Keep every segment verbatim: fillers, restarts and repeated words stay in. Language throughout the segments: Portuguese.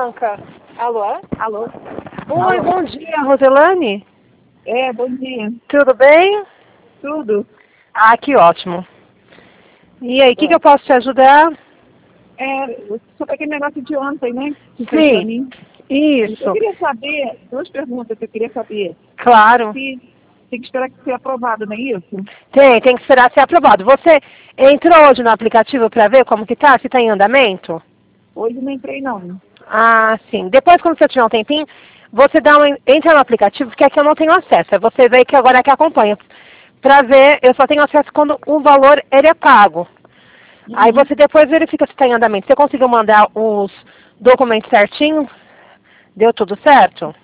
Blanca. Alô? Alô? Oi, Alô? bom dia, Roselane. É, bom dia. Tudo bem? Tudo? Ah, que ótimo. E aí, o que, É, que eu posso te ajudar? é, sobre aquele negócio de ontem, né? Que fez pra Sim, mim. isso, Eu queria saber, duas perguntas que eu queria saber. claro. Se tem que esperar que seja aprovado, não é isso? Tem, tem que esperar ser aprovado. Você entrou hoje no aplicativo para ver como que tá, se está em andamento? Hoje não entrei, não. Ah, sim. Depois, quando você tiver um tempinho, você dá um, entra no aplicativo, porque aqui eu não tenho acesso. É você ver que agora é que acompanha. Para ver, eu só tenho acesso quando o valor ele é pago. Aí Uhum. você depois verifica se está em andamento. Você conseguiu mandar os documentos certinho? Deu tudo certo?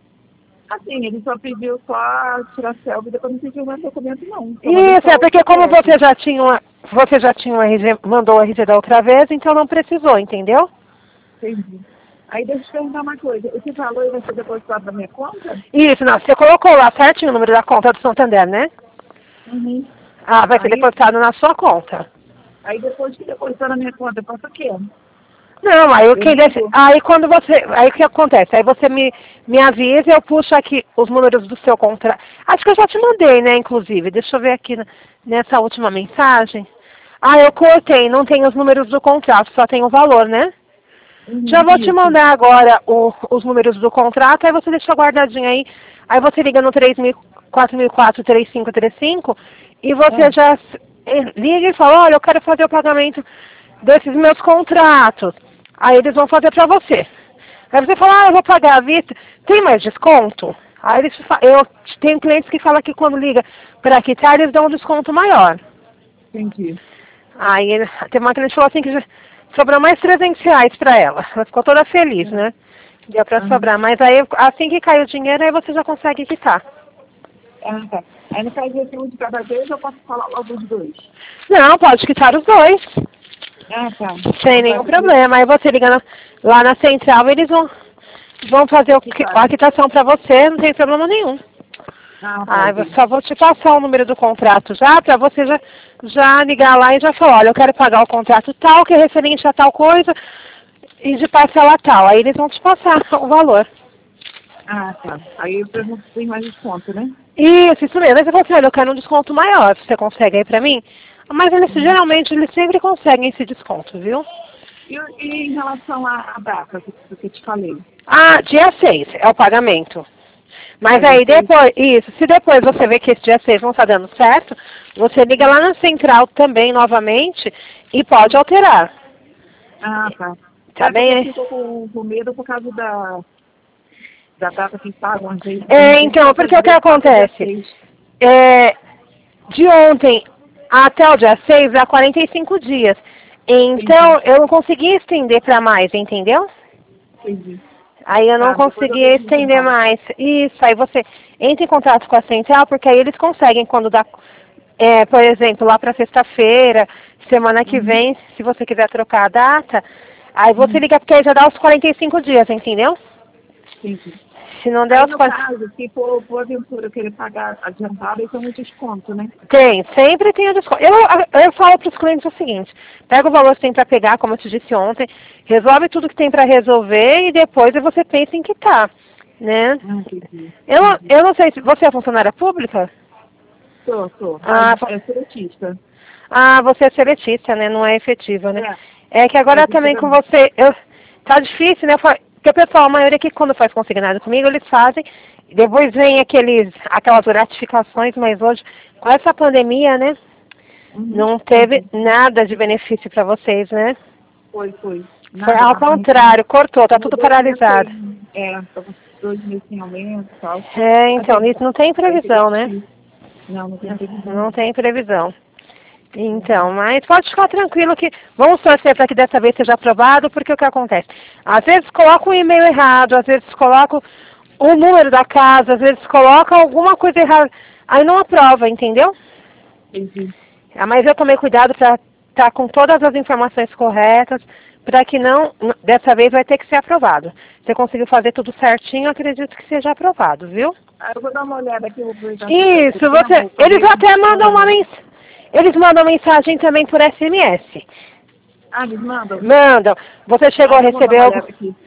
Assim, ele só pediu só tirar selfie, depois não pediu mais documento, não. Só mandei Isso, só é o porque como C P você F. já tinha uma, você já tinha um R G, mandou o R G da outra vez, então não precisou, entendeu? Entendi. Aí deixa eu te perguntar uma coisa. Esse valor vai ser depositado na minha conta? Isso, não, você colocou lá certinho o número da conta do Santander, né? Uhum. Ah, vai ser Aí, depositado na sua conta. aí depois que depositar na minha conta, eu faço o quê? Não, aí o Eu que deixa, ligo? aí quando você, aí o que acontece? Aí você me, me avisa, eu puxo aqui os números do seu contrato. Acho que eu já te mandei, né, inclusive. Deixa eu ver aqui na- nessa última mensagem. Ah, eu cortei, não tem os números do contrato, só tem o valor, né? Já Uhum, vou te isso. mandar agora o- os números do contrato, aí você deixa guardadinho aí. Aí você liga no três mil, quatro mil e quatro, três cinco três cinco e você Ah, já s- eh, liga e fala, olha, eu quero fazer o pagamento desses meus contratos. Aí eles vão fazer pra você. Aí você fala, ah, eu vou pagar à vista. Tem mais desconto? Aí eles fa- eu tenho clientes que falam que quando liga para quitar, eles dão um desconto maior. entendi. Aí ele- tem uma cliente que falou assim que já sobrou mais trezentos reais para ela. Ela ficou toda feliz, É. né? Deu para Aham. sobrar. Mas aí assim que cai o dinheiro, aí você já consegue quitar. Ah, tá. Aí no caso desse um de cada vez, eu posso falar logo os dois. Não, pode quitar os dois. Ah, tá. Sem Então tá, nenhum beleza. problema. Aí você liga na- lá na central, eles vão, vão fazer o Que qui- tá. a quitação para você, não tem problema nenhum. Ah, tá, Ah, eu ok. só vou te passar o número do contrato já, para você já, já ligar lá e já falar, olha, eu quero pagar o contrato tal, que é referente a tal coisa, e de parcela tal. Aí eles vão te passar o valor. Ah, tá. Aí eu pergunto se tem mais desconto, né? Isso, isso mesmo. Aí você fala assim, olha, eu quero um desconto maior, você consegue aí pra mim? Mas eles, Uhum. geralmente, eles sempre conseguem esse desconto, viu? E, e em relação à à data que, que eu te falei? Ah, dia seis é o pagamento. Mas Ah, já aí sei. depois, isso, se depois você vê que esse dia seis não está dando certo, você liga lá na central também novamente e pode alterar. Ah, tá. Tá É porque eu bem? fico com, com medo por causa da, da data que pagam, às vezes. Tem É, gente que então, porque às o que vezes paga dia acontece? seis. É, de ontem até o dia seis dá quarenta e cinco dias. Entendi, Então, eu não consegui estender para mais, entendeu? entendi. Aí eu não Tá, depois eu consegui vejo isso estender então. mais. Isso, aí você entra em contato com a central, porque aí eles conseguem quando dá, é, por exemplo, lá para sexta-feira, semana que Uhum, vem, se você quiser trocar a data, aí você uhum, liga porque aí já dá os quarenta e cinco dias, entendeu? entendi. Se não der Aí, os no quarenta. caso, se for, por aventura eu querer pagar adiantado, aí tem um desconto, né? Tem, sempre tem o desconto. Eu, eu falo para os clientes o seguinte, pega o valor que tem para pegar, como eu te disse ontem, resolve tudo que tem para resolver e depois você pensa em quitar, né? Ah, entendi, Eu, entendi. eu não sei se você é funcionária pública? Sou, sou, mas Ah, fa- é seletista. ah, você é seletista, né? Não é efetiva, né? É, É que é agora também com efetivamente. você, eu, tá difícil, né? Fa- Porque o pessoal, a maioria que quando faz consignado comigo, eles fazem, depois vem aqueles, aquelas gratificações, mas hoje, com essa pandemia, né? Uhum, Não teve entendi. nada de benefício para vocês, né? Foi, foi. Foi Nada, ao tá sem, contrário, cortou, tá como tudo dois meses paralisado. sem, é, tava dois meses sem aumento e tal. É, então, Assim, isso não tem aí fica previsão, né? difícil. Não, não tem previsão Não não. tem previsão. Uhum. Então, mas pode ficar tranquilo que vamos torcer para que dessa vez seja aprovado, porque o que acontece? Às vezes coloca um e-mail errado, às vezes coloca o número da casa, às vezes coloca alguma coisa errada. Aí não aprova, entendeu? Entendi. Ah, mas eu tomei cuidado para estar com todas as informações corretas, para que não, n- dessa vez vai ter que ser aprovado. Você conseguiu fazer tudo certinho, eu acredito que seja aprovado, viu? Ah, eu vou dar uma olhada aqui, eu vou aproveitar esse teu Isso, você, tempo para eles ver como até mandam uma funciona. mensagem, eles mandam mensagem também por S M S. Ah, eles mandam? Mandam. Você chegou Ah, a então eu vou dar receber uma algo? olhada aqui.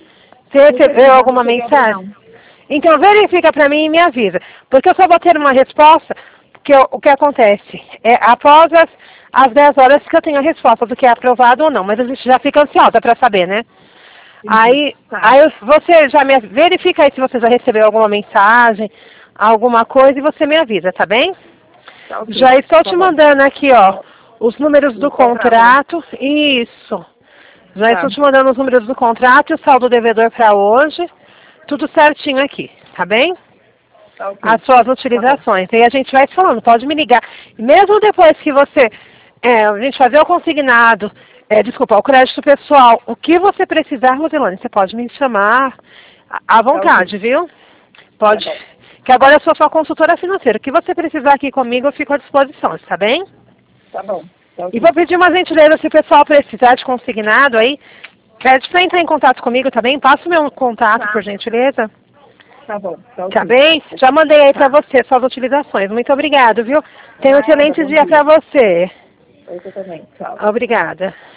Você recebeu alguma Não cheguei a ver, mensagem? não. Então verifica para mim e me avisa. Porque eu só vou ter uma resposta, porque eu- o que acontece? É após as, as dez horas que eu tenho a resposta do que é aprovado ou não. Mas a gente já fica ansiosa para saber, né? Aí, Tá. aí você já me verifica aí se você já recebeu alguma mensagem, alguma coisa, e você me avisa, tá bem? Tá ok. Já estou Tá te bom. mandando aqui, ó, os números do Do contrato, contrato. Isso. Já Tá. estou te mandando os números do contrato e o saldo devedor para hoje. Tudo certinho aqui, tá bem? Tá ok. As suas utilizações. E a gente vai te falando, pode me ligar. Mesmo depois que você, é, a gente fazer o consignado, é, desculpa, o crédito pessoal, o que você precisar, Rosilane, você pode me chamar à à vontade, viu? Pode. Tá bom. Que agora eu sou sua consultora financeira. O que você precisar aqui comigo, eu fico à disposição, tá bem? Tá bom. Tá ok. E vou pedir uma gentileza, se o pessoal precisar de consignado aí, pede para entrar em contato comigo, tá bem? Passa o meu contato, Tá. por gentileza. Tá bom. Tá ok. Tá bem? Já mandei aí Tá. para você suas utilizações. Muito obrigada, viu? Tenha um Nada, excelente bom dia dia. para você. Eu também. Tchau. Obrigada.